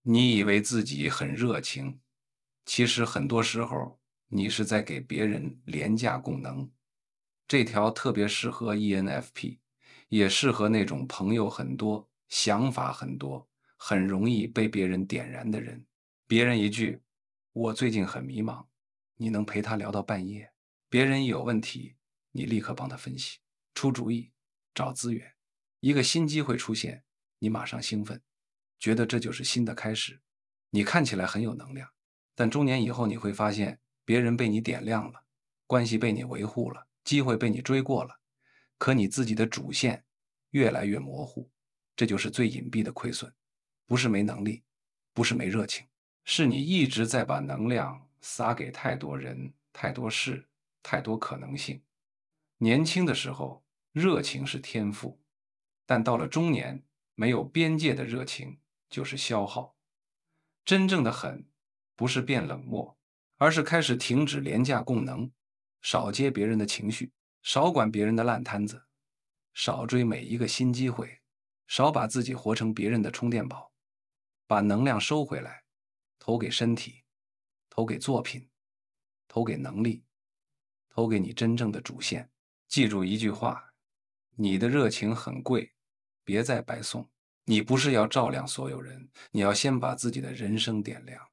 你以为自己很热情，其实很多时候你是在给别人廉价供能。这条特别适合 ENFP，也适合那种朋友很多、想法很多、很容易被别人点燃的人。别人一句“我最近很迷茫”，你能陪他聊到半夜；别人一有问题，你立刻帮他分析、出主意、找资源。一个新机会出现，你马上兴奋，觉得这就是新的开始。你看起来很有能量，但中年以后你会发现，别人被你点亮了，关系被你维护了，机会被你追过了，可你自己的主线越来越模糊，这就是最隐蔽的亏损。不是没能力，不是没热情，是你一直在把能量撒给太多人、太多事、太多可能性。年轻的时候，热情是天赋，但到了中年，没有边界的热情就是消耗。真正的狠，不是变冷漠，而是开始停止廉价供能，少接别人的情绪，少管别人的烂摊子，少追每一个新机会，少把自己活成别人的充电宝，把能量收回来，投给身体，投给作品，投给能力，投给你真正的主线。记住一句话：你的热情很贵，别再白送。你不是要照亮所有人，你要先把自己的人生点亮。